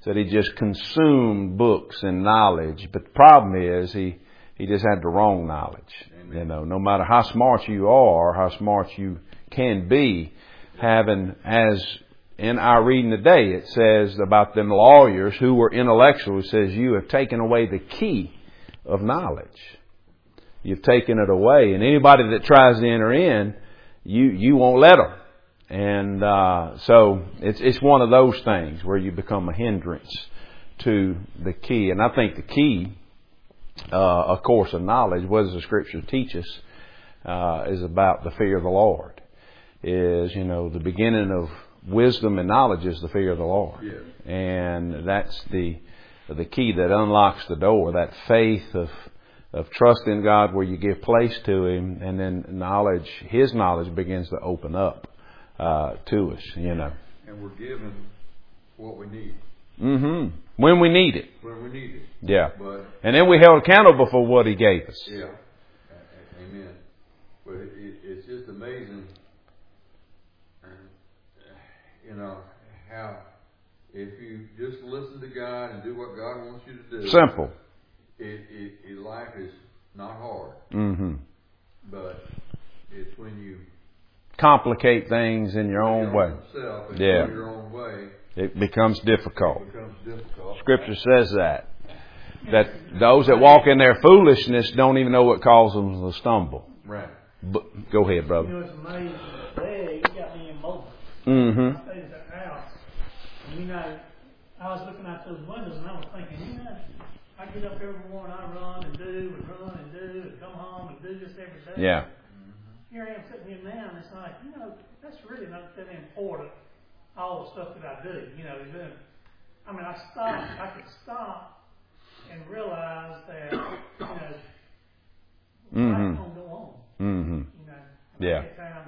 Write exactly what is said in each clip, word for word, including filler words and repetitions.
said he just consumed books and knowledge. But the problem is he, he just had the wrong knowledge. Amen. You know, no matter how smart you are, how smart you can be, having, as in our reading today, it says about them lawyers who were intellectual, it says you have taken away the key of knowledge. You've taken it away. And anybody that tries to enter in, you, you won't let them. And, uh, so it's, it's one of those things where you become a hindrance to the key. And I think the key, uh, of course, of knowledge, what does the Scripture teach us, uh, is about the fear of the Lord. Is, you know, the beginning of wisdom and knowledge is the fear of the Lord. Yeah. And that's the, the key that unlocks the door, that faith of, of trust in God where you give place to Him, and then knowledge, His knowledge begins to open up. Uh, to us, you know. And we're given what we need. Mm-hmm. When we need it. When we need it. Yeah. But, and then we held accountable for what He gave us. Yeah. Amen. But it, it, it's just amazing, uh, you know, how if you just listen to God and do what God wants you to do. Simple. It, it, it life is not hard. Mm-hmm. But it's when you complicate things in your own way. Yeah. Your own way, it becomes difficult. It becomes difficult. Scripture says that. That those that walk in their foolishness don't even know what causes them to stumble. Right. But, go ahead, brother. You know, it's amazing. Today, you got me immobile. Mm-hmm. I stayed at the house. And, you know, I was looking out those windows and I was thinking, you know, I get up every morning, I run and do and run and do and come home and do this every day. Yeah. Here I am sitting here now, and it's like, you know, that's really not that important, all the stuff that I do. You know, then, I mean, I stop, I could stop and realize that, you know, mm-hmm. life's going to go on. Mm-hmm. You know, yeah. Take time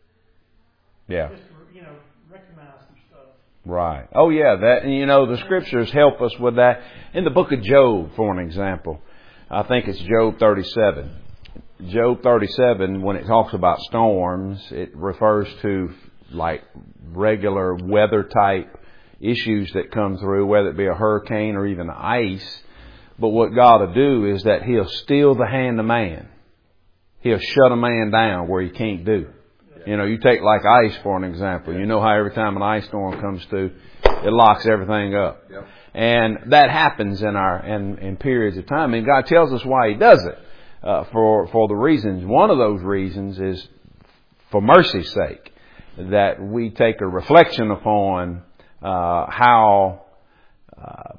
to yeah. just, you know, recognize some stuff. Right. Oh, yeah. That, you know, the Scriptures help us with that. In the book of Job, for an example, I think it's Job thirty-seven. Job thirty-seven, when it talks about storms, it refers to like regular weather type issues that come through, whether it be a hurricane or even ice. But what God will do is that He'll still the hand of man. He'll shut a man down where he can't do. You know, you take like ice for an example. You know how every time an ice storm comes through, it locks everything up. Yep. And that happens in our in, in periods of time. And God tells us why He does it. Uh, for for the reasons. One of those reasons is for mercy's sake, that we take a reflection upon uh, how uh,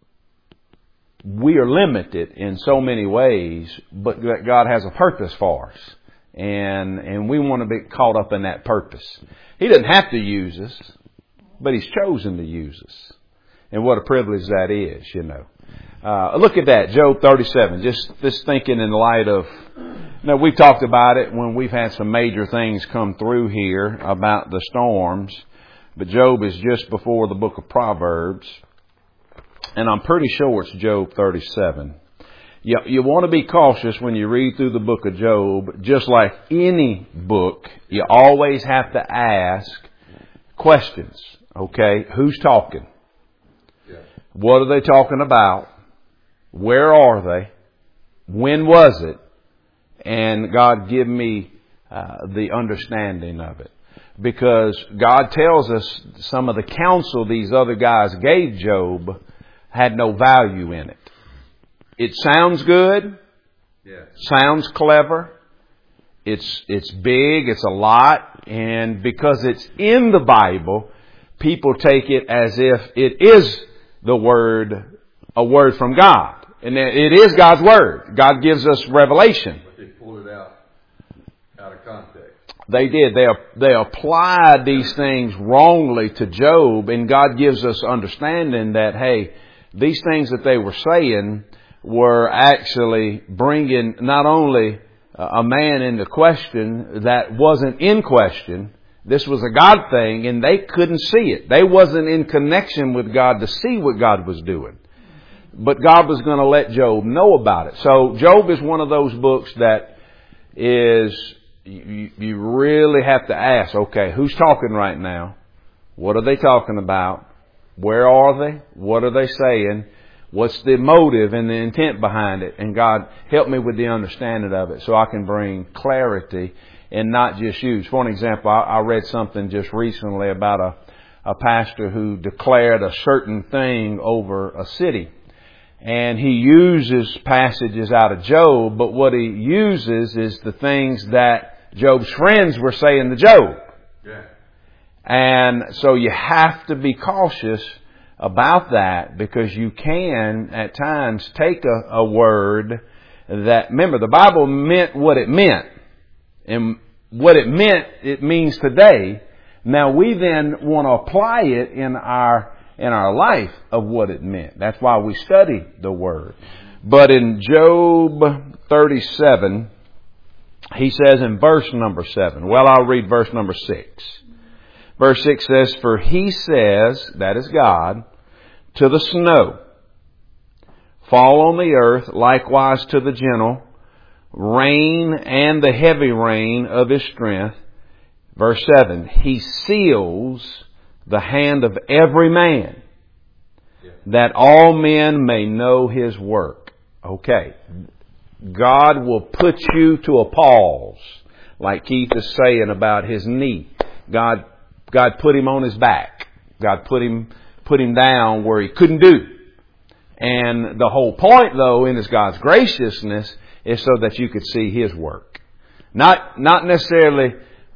we are limited in so many ways, but that God has a purpose for us, and and we want to be caught up in that purpose. He doesn't have to use us, but He's chosen to use us, and what a privilege that is, you know. Uh, look at that, Job thirty-seven. Just, just thinking in light of, you know, we've talked about it when we've had some major things come through here about the storms. But Job is just before the book of Proverbs. And I'm pretty sure it's Job thirty-seven. You, you want to be cautious when you read through the book of Job. Just like any book, you always have to ask questions. Okay, who's talking? Yeah. What are they talking about? Where are they? When was it? And God give me uh, the understanding of it. Because God tells us some of the counsel these other guys gave Job had no value in it. It sounds good. Yeah. Sounds clever. It's, it's big. It's a lot. And because it's in the Bible, people take it as if it is the word, a word from God. And it is God's Word. God gives us revelation. But they pulled it out, out of context. They did. They, they applied these things wrongly to Job, and God gives us understanding that, hey, these things that they were saying were actually bringing not only a man into question that wasn't in question. This was a God thing, and they couldn't see it. They wasn't in connection with God to see what God was doing. But God was going to let Job know about it. So Job is one of those books that is, you, you really have to ask, okay, who's talking right now? What are they talking about? Where are they? What are they saying? What's the motive and the intent behind it? And God, help me with the understanding of it so I can bring clarity and not just use. For an example, I, I read something just recently about a, a pastor who declared a certain thing over a city. And he uses passages out of Job, but what he uses is the things that Job's friends were saying to Job. Yeah. And so you have to be cautious about that, because you can at times take a, a word that, remember, the Bible meant what it meant. And what it meant, it means today. Now we then want to apply it in our in our life of what it meant. That's why we study the Word. But in Job thirty-seven, he says in verse number seven, well, I'll read verse number six. Verse six says, for he says, that is God, to the snow, fall on the earth, likewise to the gentle, rain and the heavy rain of his strength. Verse seven, he seals the hand of every man, that all men may know his work. Okay. God will put you to a pause, like Keith is saying about his knee. God God put him on his back. God put him put him down where he couldn't do. And the whole point, though, in his God's graciousness, is so that you could see his work. Not not necessarily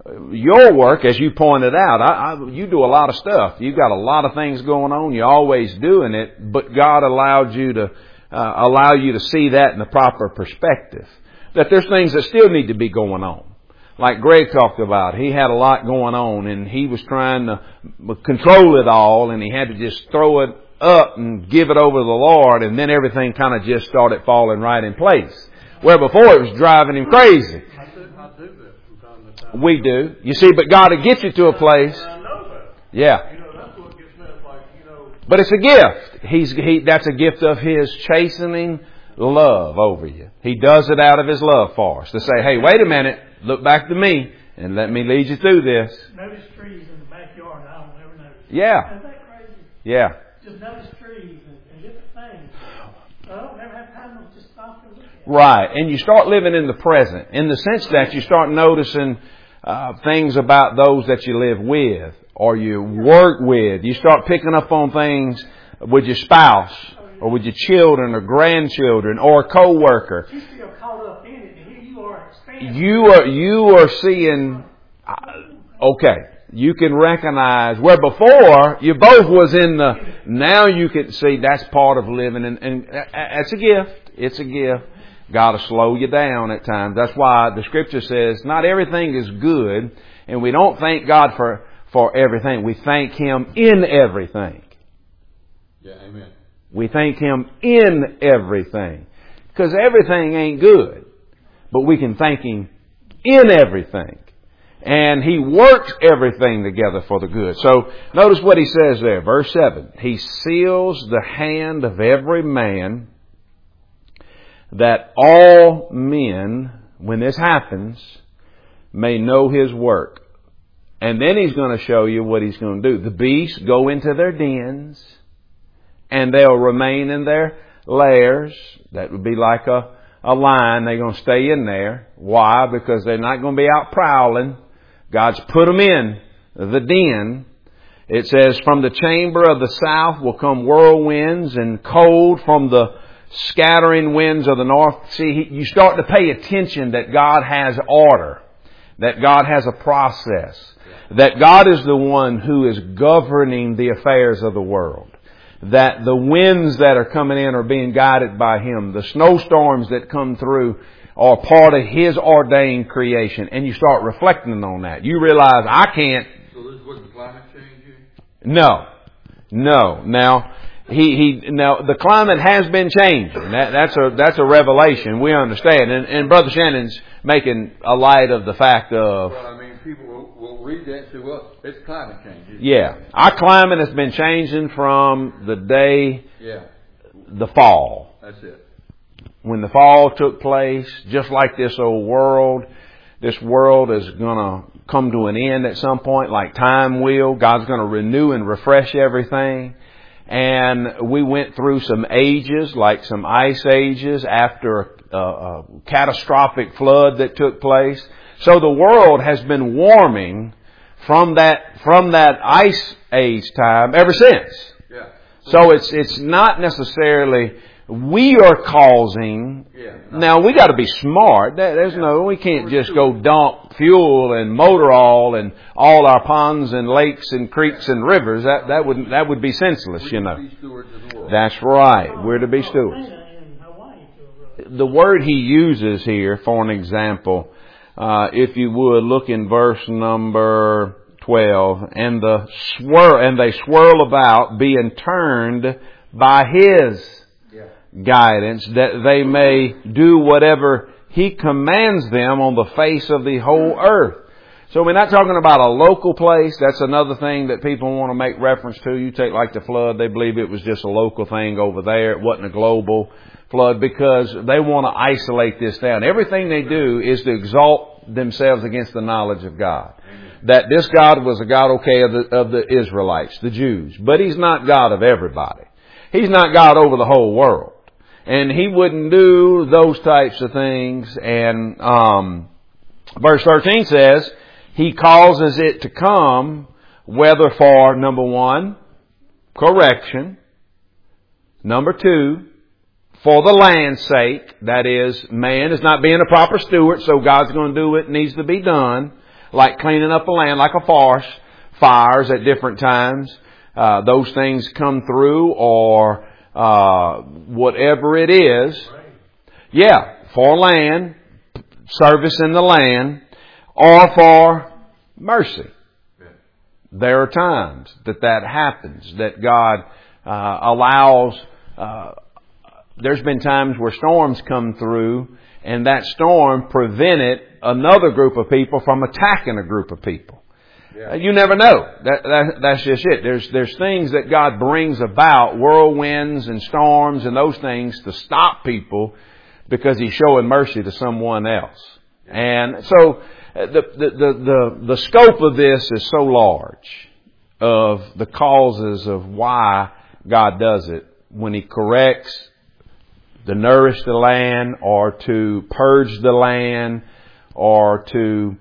your work, as you pointed out. I, I, you do a lot of stuff. You've got a lot of things going on. You're always doing it, but God allowed you to uh, allow you to see that in the proper perspective. That there's things that still need to be going on. Like Greg talked about, he had a lot going on, and he was trying to control it all, and he had to just throw it up and give it over to the Lord, and then everything kind of just started falling right in place. Where before it was driving him crazy. I do, I do that from time to time. We do. You see, but God will get you to a place. I know that. Yeah. You know, that's what gets me. It's like, you know. But it's a gift. He's he. That's a gift of His chastening love over you. He does it out of His love for us to say, hey, wait a minute, look back to me and let me lead you through this. Notice trees in the backyard. I don't ever notice. Yeah. Isn't that crazy? Yeah. Just notice trees and, and different things. I don't never have time to just stop and look at it. Right. And you start living in the present, in the sense that you start noticing uh, things about those that you live with or you work with. You start picking up on things with your spouse or with your children or grandchildren or a co-worker. You still caught up in it, and here you are expanding. You are, you are seeing, uh, okay, you can recognize where before you both was in the, now you can see that's part of living, and, and it's a gift. It's a gift. Got to slow you down at times. That's why the Scripture says not everything is good, and we don't thank God for, for everything. We thank Him in everything. Yeah, amen. We thank Him in everything. Because everything ain't good. But we can thank Him in everything. And He works everything together for the good. So notice what He says there. Verse seven. He seals the hand of every man, that all men, when this happens, may know His work. And then He's going to show you what He's going to do. The beasts go into their dens, and they'll remain in their lairs. That would be like a, a lion. They're going to stay in there. Why? Because they're not going to be out prowling. God's put them in the den. It says, from the chamber of the south will come whirlwinds, and cold from the scattering winds of the north. See, you start to pay attention that God has order, that God has a process, that God is the one who is governing the affairs of the world, that the winds that are coming in are being guided by Him. The snowstorms that come through are part of His ordained creation. And you start reflecting on that. You realize, I can't. So this wasn't climate change here? No. No. Now, he, he, now the climate has been changing. That, that's a, that's a revelation. We understand. And, and Brother Shannon's making a light of the fact of. Well, I mean, people will, will read that and say, well, it's climate change. Yeah. Our climate has been changing from the day, yeah, the fall. That's it. When the fall took place, just like this old world, this world is going to come to an end at some point, like time will. God's going to renew and refresh everything. And we went through some ages, like some ice ages after a, a catastrophic flood that took place. So the world has been warming from that, from that ice age time ever since. Yeah. So it's, it's not necessarily we are causing. Yeah, no. Now we got to be smart. There's no, we can't just go dump fuel and motor oil and all our ponds and lakes and creeks and rivers. That, that would, that would be senseless, you know. Be stewards of the world. That's right. We're to be stewards. The word he uses here, for an example, uh, if you would look in verse number twelve, and the swirl, and they swirl about, being turned by his Yeah. guidance, that they may do whatever he commands them on the face of the whole earth. So we're not talking about a local place. That's another thing that people want to make reference to. You take like the flood, they believe it was just a local thing over there. It wasn't a global flood because they want to isolate this down. Everything they do is to exalt themselves against the knowledge of God. Amen. That this God was a God, okay, of the, of the Israelites, the Jews. But He's not God of everybody. He's not God over the whole world. And He wouldn't do those types of things. And um, verse thirteen says, He causes it to come, whether for, number one, correction. Number two, for the land's sake. That is, man is not being a proper steward, so God's going to do what needs to be done. Like cleaning up the land, like a forest, fires at different times. Uh, those things come through, or uh, whatever it is. Yeah, for land, service in the land, or for mercy. There are times that that happens, that God uh, allows. Uh, there's been times where storms come through, and that storm prevented another group of people from attacking a group of people. Yeah. You never know. That, that, that's just it. There's, there's things that God brings about, whirlwinds and storms and those things, to stop people because He's showing mercy to someone else. And so the, the, the, the, the scope of this is so large, of the causes of why God does it. When He corrects, to nourish the land, or to purge the land, or to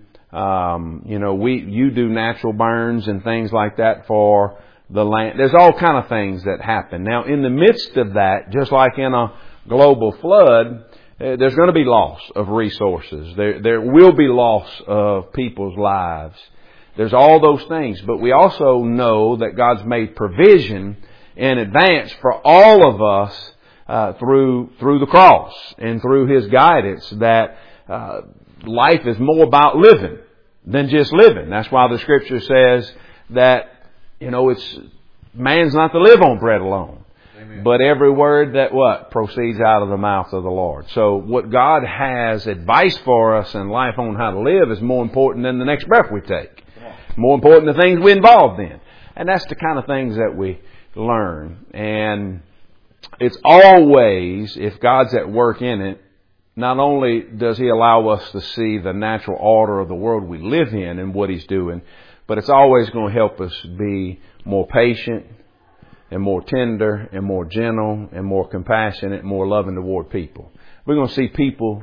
Um, you know, we, you do natural burns and things like that for the land. There's all kind of things that happen. Now, in the midst of that, just like in a global flood, uh, there's going to be loss of resources. There, there will be loss of people's lives. There's all those things. But we also know that God's made provision in advance for all of us, uh, through, through the cross and through His guidance, that, uh, life is more about living than just living. That's why the Scripture says that, you know, it's, man's not to live on bread alone. Amen. But every word that what? Proceeds out of the mouth of the Lord. So what God has advice for us in life on how to live is more important than the next breath we take. More important than the things we're involved in. And that's the kind of things that we learn. And it's always, if God's at work in it, not only does He allow us to see the natural order of the world we live in and what He's doing, but it's always going to help us be more patient and more tender and more gentle and more compassionate and more loving toward people. We're going to see people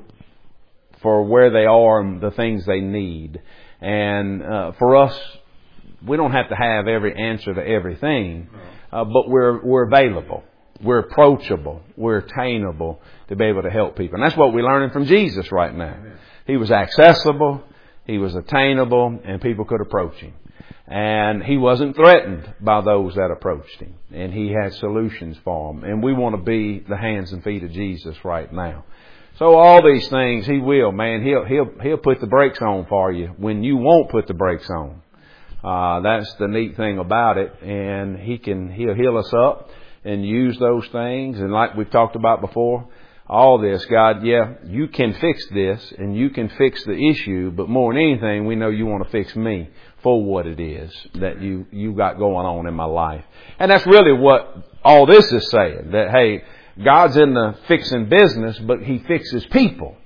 for where they are and the things they need. And uh, for us, we don't have to have every answer to everything, uh, but we're we're available. We're approachable. We're attainable to be able to help people. And that's what we're learning from Jesus right now. Amen. He was accessible. He was attainable, and people could approach Him. And He wasn't threatened by those that approached Him. And He had solutions for them. And we want to be the hands and feet of Jesus right now. So all these things, He will, man. He'll, he'll, he'll put the brakes on for you when you won't put the brakes on. Uh, that's the neat thing about it. And He can, He'll heal us up and use those things. And like we've talked about before, all this, God, yeah, you can fix this and you can fix the issue, but more than anything, we know you want to fix me for what it is that you, you got going on in my life. And that's really what all this is saying, that, hey, God's in the fixing business, but He fixes people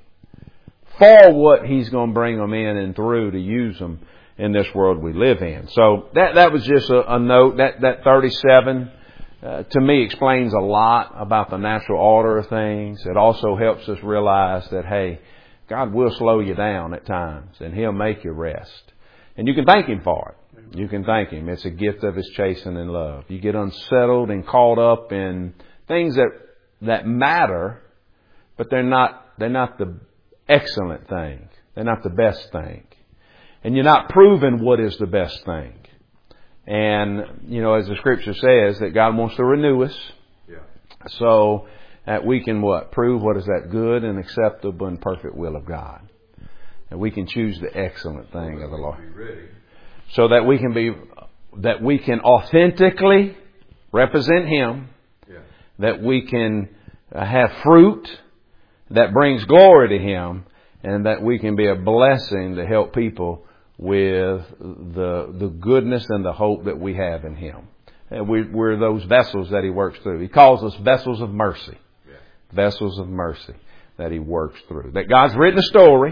for what He's going to bring them in and through to use them in this world we live in. So that, that was just a, a note, that, that thirty-seven uh, to me, explains a lot about the natural order of things. It also helps us realize that, hey, God will slow you down at times, and He'll make you rest. And you can thank Him for it. You can thank Him. It's a gift of His chastening love. You get unsettled and caught up in things that that matter, but they're not they're not the excellent thing. They're not the best thing. And you're not proving what is the best thing. And, you know, as the Scripture says, that God wants to renew us. Yeah. So that we can what? Prove what is that good and acceptable and perfect will of God. And we can choose the excellent thing of the Lord. Be ready. So that we can be, that we can authentically represent Him. Yeah. That we can have fruit that brings glory to Him. And that we can be a blessing to help people with the the goodness and the hope that we have in Him. And we, we're those vessels that He works through. He calls us vessels of mercy. Yeah. Vessels of mercy that He works through. That God's written a story.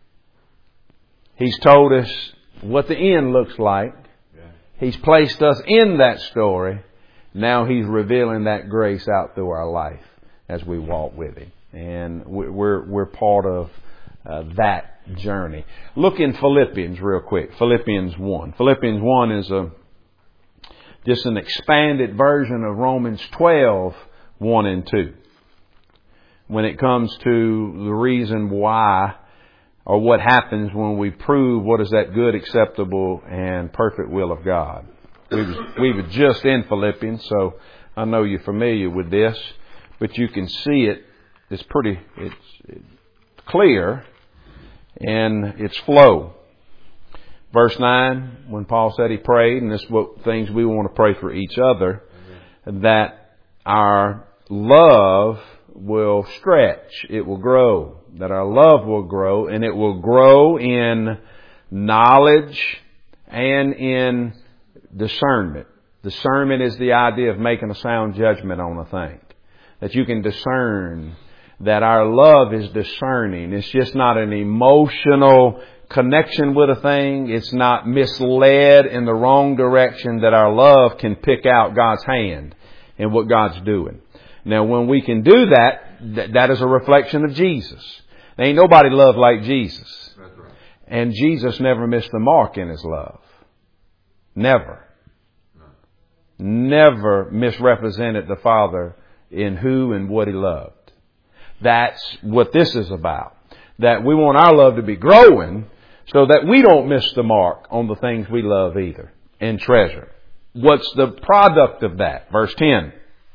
He's told us what the end looks like. Yeah. He's placed us in that story. Now He's revealing that grace out through our life as we walk with Him. And we're we're part of uh, that journey. Look in Philippians real quick. Philippians one. Philippians one is a just an expanded version of Romans twelve, one and two. When it comes to the reason why or what happens when we prove what is that good, acceptable, and perfect will of God. We was, we were just in Philippians, so I know you're familiar with this, but you can see it. It's pretty, it's, it's clear in its flow. Verse nine, when Paul said he prayed, and this is what things we want to pray for each other, mm-hmm. that our love will stretch, it will grow, that our love will grow, and it will grow in knowledge and in discernment. Discernment is the idea of making a sound judgment on a thing. That you can discern, that our love is discerning. It's just not an emotional connection with a thing. It's not misled in the wrong direction, that our love can pick out God's hand and what God's doing. Now, when we can do that, th- that is a reflection of Jesus. There ain't nobody loved like Jesus. That's right. And Jesus never missed the mark in His love. Never. No. Never misrepresented the Father in who and what He loved. That's what this is about. That we want our love to be growing so that we don't miss the mark on the things we love either and treasure. What's the product of that? Verse ten.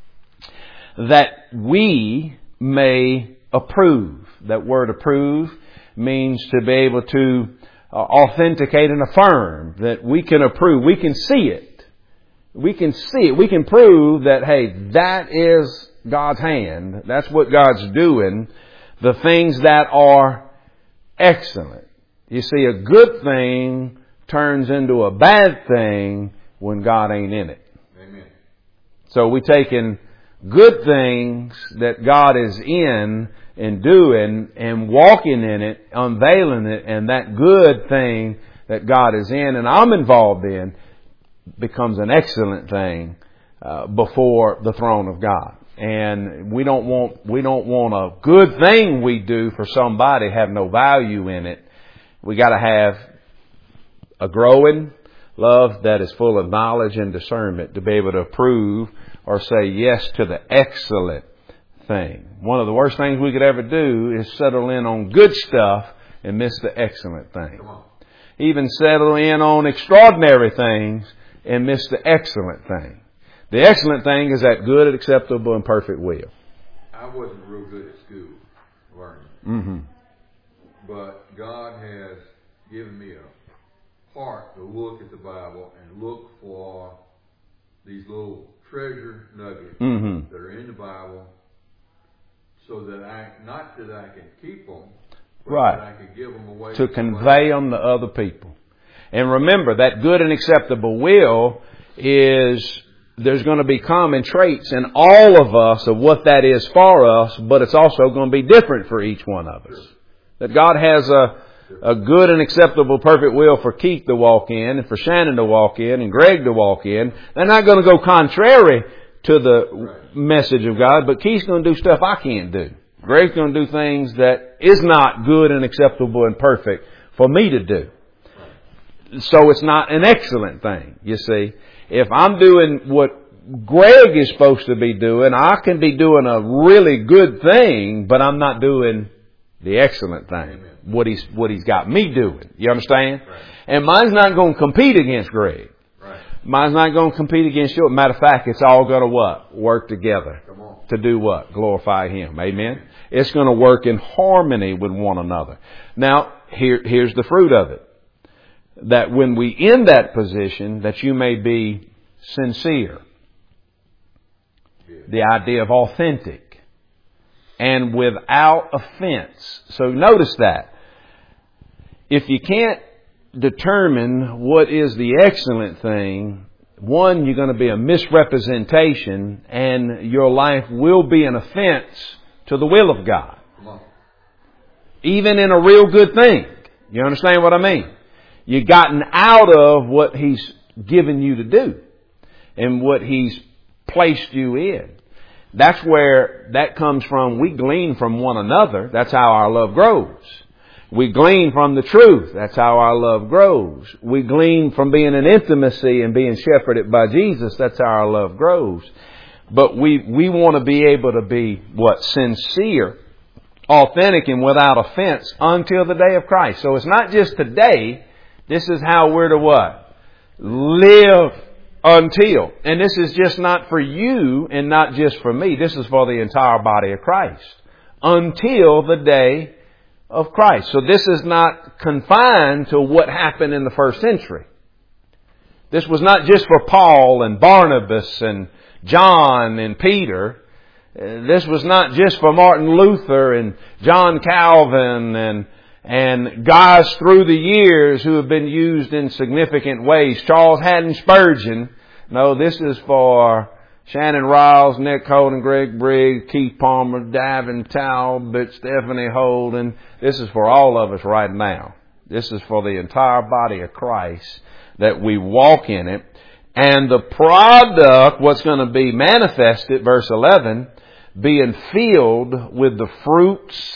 That we may approve. That word approve means to be able to uh, authenticate and affirm. That we can approve. We can see it. We can see it. We can prove that, hey, that is God's hand. That's what God's doing. The things that are excellent. You see, a good thing turns into a bad thing when God ain't in it. Amen. So we taking good things that God is in and doing and walking in it, unveiling it, and that good thing that God is in and I'm involved in becomes an excellent thing uh, before the throne of God. And we don't want we don't want a good thing we do for somebody have no value in it. We got to have a growing love that is full of knowledge and discernment to be able to approve or say yes to the excellent thing. One of the worst things we could ever do is settle in on good stuff and miss the excellent thing. Come on. Even settle in on extraordinary things and miss the excellent thing. The excellent thing is that good, acceptable, and perfect will. I wasn't real good at school learning. Mm-hmm. But God has given me a heart to look at the Bible and look for these little treasure nuggets mm-hmm. that are in the Bible, so that I, not that I can keep them, but right. that I can give them away to to convey them to other people. And remember, that good and acceptable will is, there's going to be common traits in all of us of what that is for us, but it's also going to be different for each one of us. That God has a, a good and acceptable, perfect will for Keith to walk in and for Shannon to walk in and Greg to walk in. They're not going to go contrary to the Right. message of God, but Keith's going to do stuff I can't do. Greg's going to do things that is not good and acceptable and perfect for me to do. So it's not an excellent thing, you see. If I'm doing what Greg is supposed to be doing, I can be doing a really good thing, but I'm not doing the excellent thing. Amen. What he's, what he's got me doing. You understand? Right. And mine's not going to compete against Greg. Right. Mine's not going to compete against yours. Matter of fact, it's all going to what? Work together. Come on. To do what? Glorify Him. Amen? It's going to work in harmony with one another. Now, here, here's the fruit of it. That when we in that position, that you may be sincere. Yeah. The idea of authentic. And without offense. So notice that. If you can't determine what is the excellent thing, one, you're going to be a misrepresentation and your life will be an offense to the will of God. Come on. Even in a real good thing. You understand what I mean? You've gotten out of what He's given you to do and what He's placed you in. That's where that comes from. We glean from one another. That's how our love grows. We glean from the truth. That's how our love grows. We glean from being in intimacy and being shepherded by Jesus. That's how our love grows. But we, we want to be able to be, what, sincere, authentic, and without offense until the day of Christ. So it's not just today. This is how we're to what? Live until. And this is just not for you and not just for me. This is for the entire body of Christ. Until the day of Christ. So this is not confined to what happened in the first century. This was not just for Paul and Barnabas and John and Peter. This was not just for Martin Luther and John Calvin and and guys through the years who have been used in significant ways. Charles Haddon Spurgeon. No, this is for Shannon Riles, Nick Holden, Greg Briggs, Keith Palmer, Davin Talbot, Stephanie Holden. This is for all of us right now. This is for the entire body of Christ that we walk in it. And the product, what's going to be manifested, verse eleven, being filled with the fruits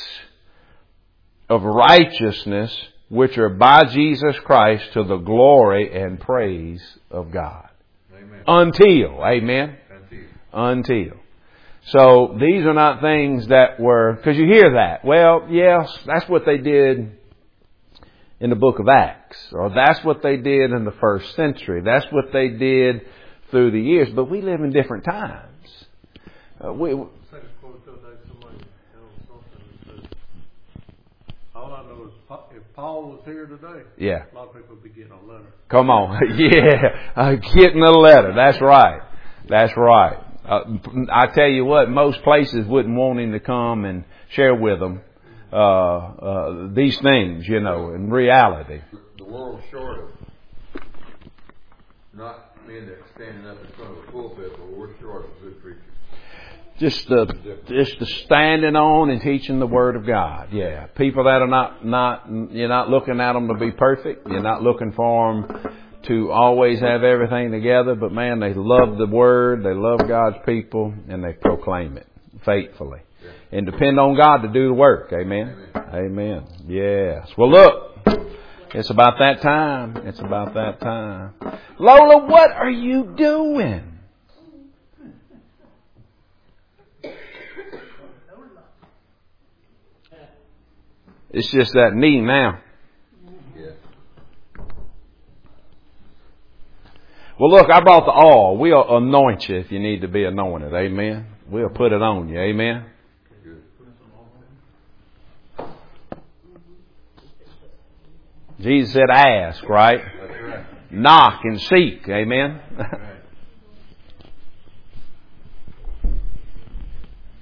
of righteousness, which are by Jesus Christ to the glory and praise of God. Amen. Until, amen? Until. Until. So these are not things that were, because you hear that. Well, yes, that's what they did in the book of Acts. Or that's what they did in the first century. That's what they did through the years. But we live in different times. Uh, we, Second quote the other day, somebody held something that said, all I know is Pa- if Paul was here today, yeah. a lot of people would be getting a letter. Come on. yeah. Uh, getting a letter. That's right. That's right. Uh, I tell you what, most places wouldn't want him to come and share with them uh, uh, these things, you know, in reality. The world's short of not men that standing up in front of the pulpit, but we're short of good preachers. Just the, just the standing on and teaching the Word of God. Yeah. People that are not, not, you're not looking at them to be perfect. You're not looking for them to always have everything together. But man, they love the Word. They love God's people and they proclaim it faithfully. Yeah. And depend on God to do the work. Amen. Amen. Amen. Yes. Well, look, it's about that time. It's about that time. Lola, what are you doing? It's just that knee now. Yeah. Well, look, I brought the oil. We'll anoint you if you need to be anointed. Amen. We'll put it on you. Amen. Good. Jesus said, ask, right? That's right. Knock and seek. Amen.